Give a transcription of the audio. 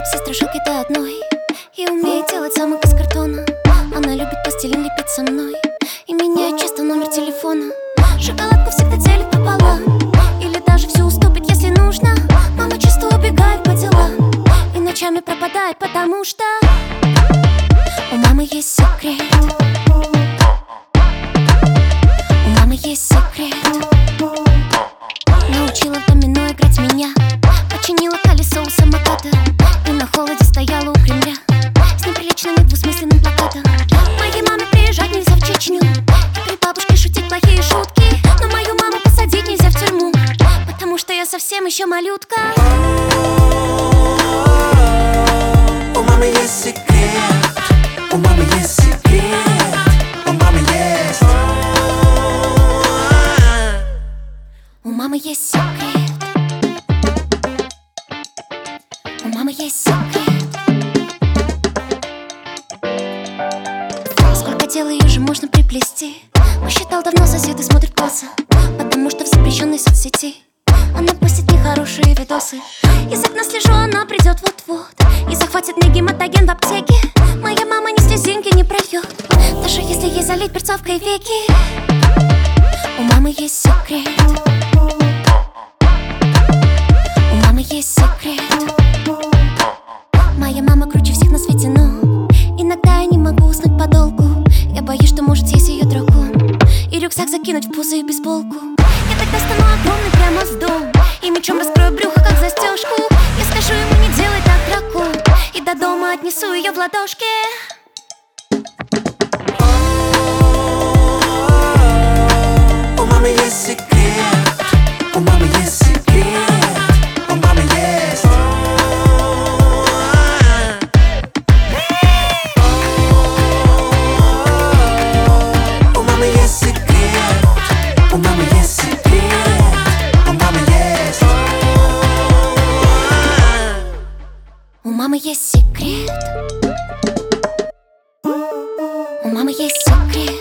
Все страшилки до одной. И умеет делать замок из картона. Она любит пластилин лепить со мной и меняет часто номер телефона. Шоколадку всегда делит пополам, или даже все уступит, если нужно. Мама часто убегает по делам и ночами пропадает, потому что у мамы есть секрет. У мамы есть секрет. Научила в домино играть меня, починила колесо у самоката и на холоде стояла у Кремля с неприличными двусмысленным плакатом. Моей маме приезжать нельзя в Чечню, и при бабушке шутить плохие шутки. Но мою маму посадить нельзя в тюрьму, потому что я совсем еще малютка. У мамы есть секрет. У мамы есть секрет. У мамы есть. У мамы есть секрет. У мамы есть секрет. Сколько дел ее же можно приплести. Посчитал давно, соседы смотрят косо, потому что в запрещенной соцсети она постит нехорошие видосы. Из окна слежу, она придет вот-вот и захватит мне гематоген в аптеке. Моя мама ни слезинки не прольет, даже если ей залить перцовкой веки. У мамы есть секрет. У мамы есть секрет. Моя мама круче всех на свете, но иногда я не могу уснуть подолгу. Я боюсь, что может съесть ее дракон и рюкзак закинуть в пузо и бейсболку. Я тогда стану огромной прямо с дом и мечом раскрою брюхо, как застежку. Я скажу ему: не делай так, дракон, и до дома отнесу ее в ладошке. У мамы есть секрет. У мамы есть секрет. У мамы есть. У мамы есть секрет. У мамы есть секрет. У мамы есть. У мамы есть секрет. У мамы есть секрет.